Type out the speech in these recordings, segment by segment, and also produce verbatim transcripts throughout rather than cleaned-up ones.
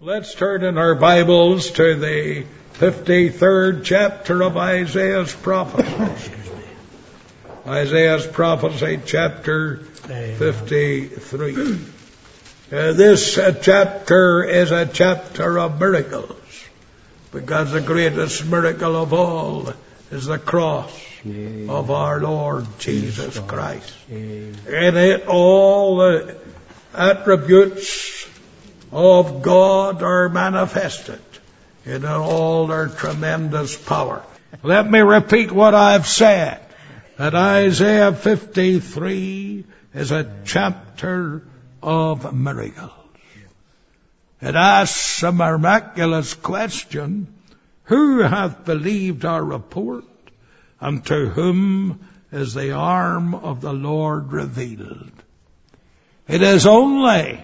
Let's turn in our Bibles to the fifty-third chapter of Isaiah's prophecy. Isaiah's prophecy, chapter fifty-three. Uh, this uh, chapter is a chapter of miracles, because the greatest miracle of all is the cross of our Lord Jesus Christ. In it, all the attributes of God are manifested in all their tremendous power. Let me repeat what I've said, that Isaiah fifty-three is a chapter of miracles. It asks a miraculous question: who hath believed our report, and to whom is the arm of the Lord revealed? It is only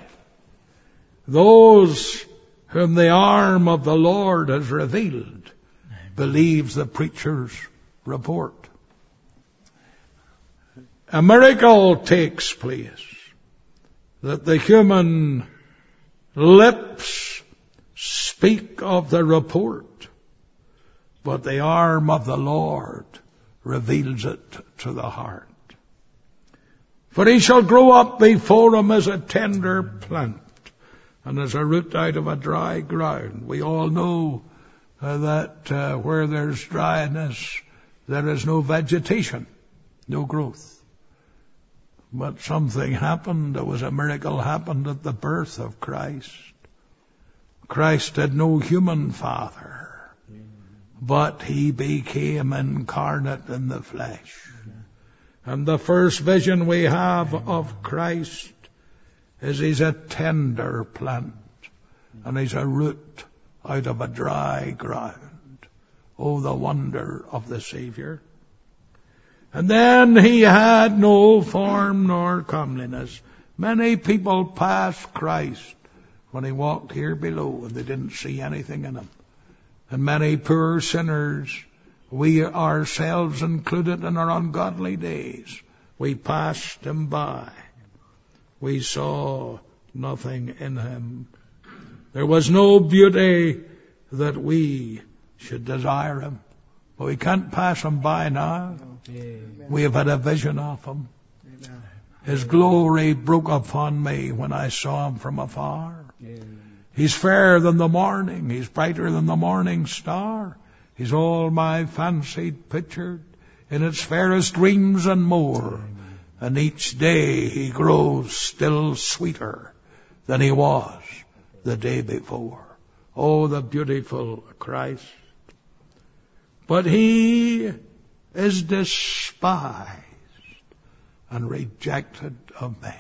those whom the arm of the Lord has revealed believes the preacher's report. A miracle takes place, that the human lips speak of the report, but the arm of the Lord reveals it to the heart. For he shall grow up before him as a tender plant, and as a root out of a dry ground. We all know uh, that uh, where there's dryness, there is no vegetation, no growth. But something happened. There was a miracle happened at the birth of Christ. Christ had no human father, but he became incarnate in the flesh. And the first vision we have of Christ is he's a tender plant, and he's a root out of a dry ground. Oh, the wonder of the Savior. And then he had no form nor comeliness. Many people passed Christ when he walked here below, and they didn't see anything in him. And many poor sinners, we ourselves included in our ungodly days, we passed him by. We saw nothing in him. There was no beauty that we should desire him. But we can't pass him by now. Amen. We have had a vision of him. Amen. His glory broke upon me when I saw him from afar. Amen. He's fairer than the morning. He's brighter than the morning star. He's all my fancied pictured in its fairest dreams and more. Amen. And each day he grows still sweeter than he was the day before. Oh, the beautiful Christ. But he is despised and rejected of man.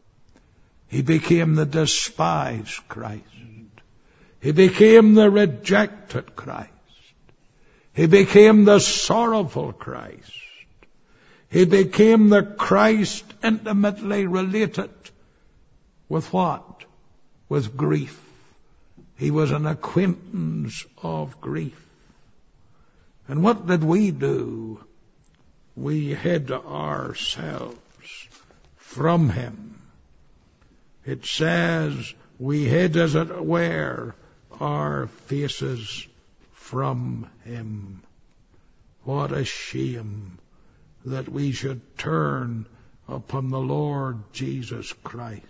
He became the despised Christ. He became the rejected Christ. He became the sorrowful Christ. He became the Christ intimately related with what? With grief. He was an acquaintance of grief. And what did we do? We hid ourselves from him. It says we hid, as it were, our faces from him. What a shame that we should turn upon the Lord Jesus Christ.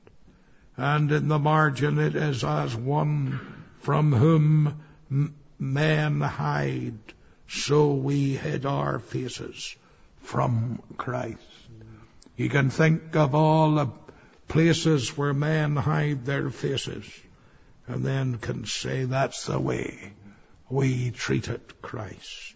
And in the margin it is as one from whom m- men hide, so we hid our faces from Christ. You can think of all the places where men hide their faces, and then can say that's the way we treated Christ.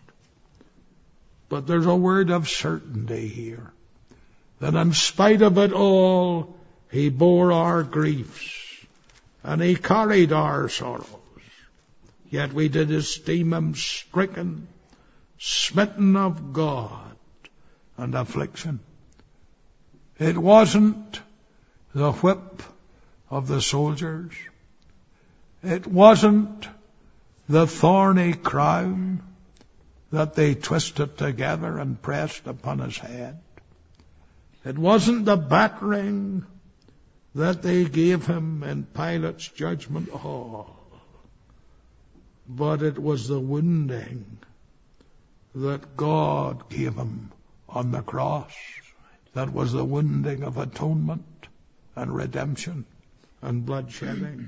But there's a word of certainty here, that in spite of it all, he bore our griefs, and he carried our sorrows. Yet we did esteem him stricken, smitten of God, and affliction. It wasn't the whip of the soldiers. It wasn't the thorny crown that they twisted together and pressed upon his head. It wasn't the battering that they gave him in Pilate's judgment hall. But it was the wounding that God gave him on the cross. That was the wounding of atonement and redemption and bloodshedding.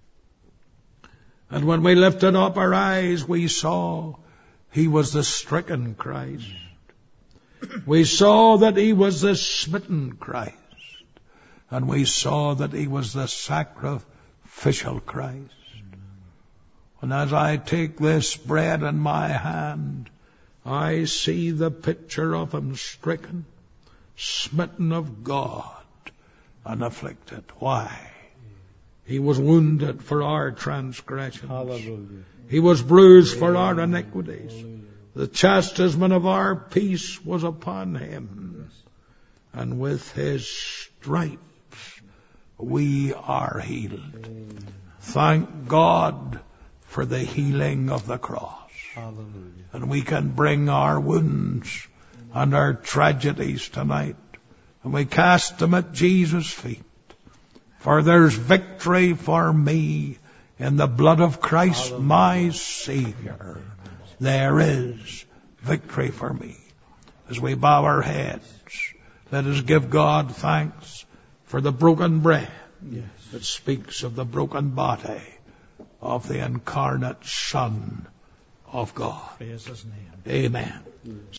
And when we lifted up our eyes, we saw he was the stricken Christ. We saw that he was the smitten Christ. And we saw that he was the sacrificial Christ. And as I take this bread in my hand, I see the picture of him stricken, smitten of God, and afflicted. Why? He was wounded for our transgressions. Hallelujah. He was bruised for our iniquities. Hallelujah. The chastisement of our peace was upon him. Yes. And with his stripes we are healed. Amen. Thank God for the healing of the cross. Hallelujah. And we can bring our wounds and our tragedies tonight, and we cast them at Jesus' feet. For there's victory for me in the blood of Christ, Hallelujah. My Savior. There is victory for me. As we bow our heads, let us give God thanks for the broken bread, yes, that speaks of the broken body of the incarnate Son of God. Praise his name. Amen. Yes.